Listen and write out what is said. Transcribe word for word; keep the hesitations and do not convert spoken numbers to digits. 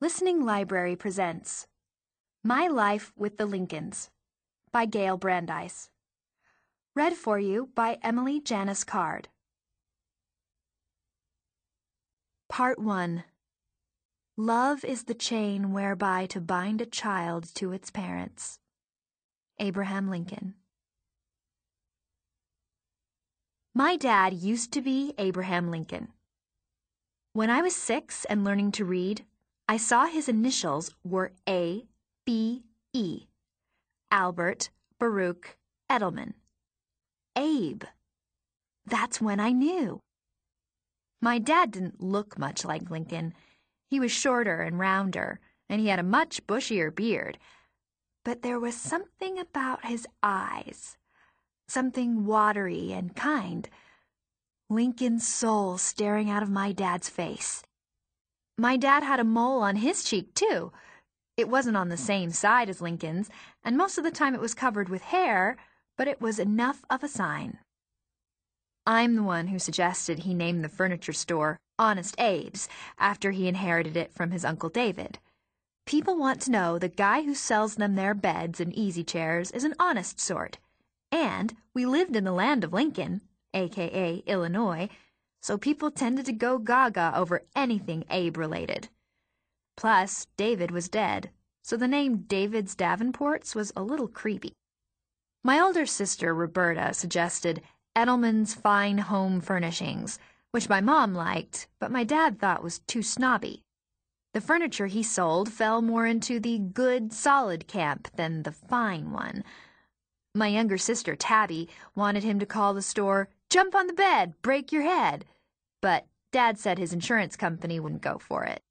Listening Library presents My Life with the Lincolns by Gail Brandeis. Read for you by Emily Janice Card. Part one. Love is the chain whereby to bind a child to its parents. Abraham Lincoln. My dad used to be Abraham Lincoln. When I was six and learning to read, I saw his initials were A B E. Albert Baruch Edelman. Abe. That's when I knew. My dad didn't look much like Lincoln. He was shorter and rounder, and he had a much bushier beard. But there was something about his eyes, something watery and kind. Lincoln's soul staring out of my dad's face. My dad had a mole on his cheek, too. It wasn't on the same side as Lincoln's, and most of the time it was covered with hair, but it was enough of a sign. I'm the one who suggested he name the furniture store Honest Abe's after he inherited it from his Uncle David. People want to know the guy who sells them their beds and easy chairs is an honest sort. And we lived in the land of Lincoln, aka Illinois, so people tended to go gaga over anything Abe-related. Plus, David was dead, so the name David's Davenports was a little creepy. My older sister, Roberta, suggested Edelman's Fine Home Furnishings, which my mom liked, but my dad thought was too snobby. The furniture he sold fell more into the good, solid camp than the fine one. My younger sister, Tabby, wanted him to call the store Jump on the Bed, Break Your Head, but Dad said his insurance company wouldn't go for it.